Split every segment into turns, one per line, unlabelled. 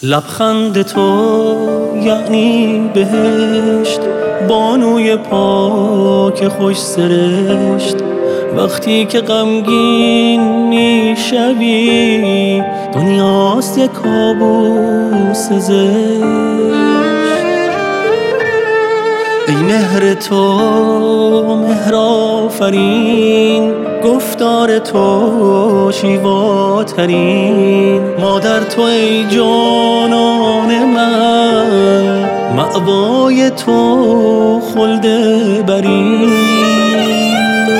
لبخند تو یعنی بهشت، بانوی پاک خوش سرشت. وقتی که غمگین میشوی دنیاست یک کابوس زشت. ای مهر تو مهر آفرین، گفتار تو شیواترین. مادر تو ای جانان من، مأوای تو خلد برین.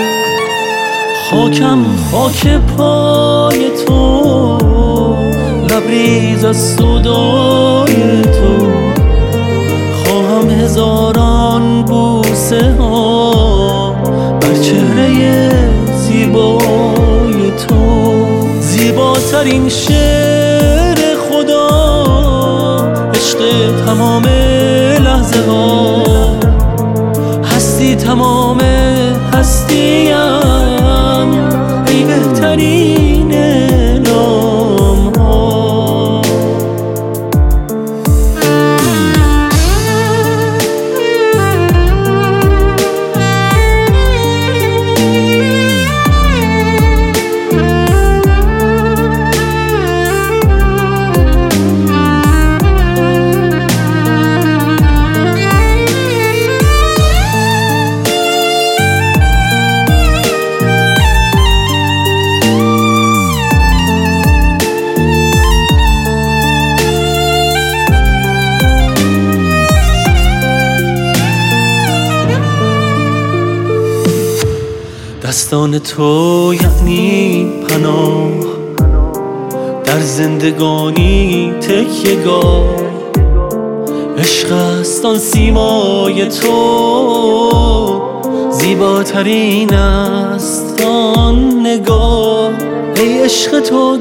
خاکم خاک پای تو، لبریز از سودای تو. خواهم هزاران بوسه ها بر چهره زیبای تو. زیباترین شعر خدا، عشق تمام لحظه ها. هستی تمام هستیم، ای بهترین نام ها. دستان تو یعنی پناه، در زندگانی تکیه‌گاه. عشق است آن سیمای تو، زیباترین است آن نگاه. ای عشق تو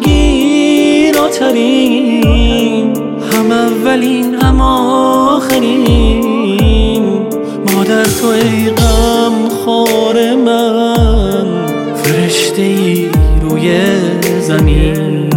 گیراترین، هم اولین هم آخرین. مادر تو ای غمخوار من، فرشته ای روی زمین.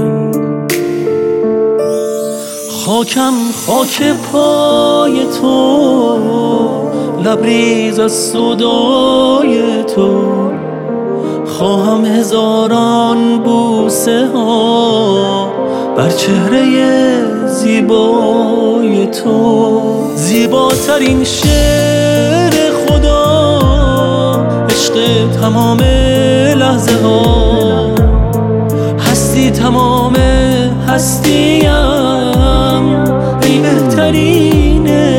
خاکم خاک پای تو، لبریز از سودای تو. خواهم هزاران بوسه ها بر چهره زیبای تو. زیباترین شعر خدا، عشق تمام لحظه ها. هستی تمام هستیم، ای بهترین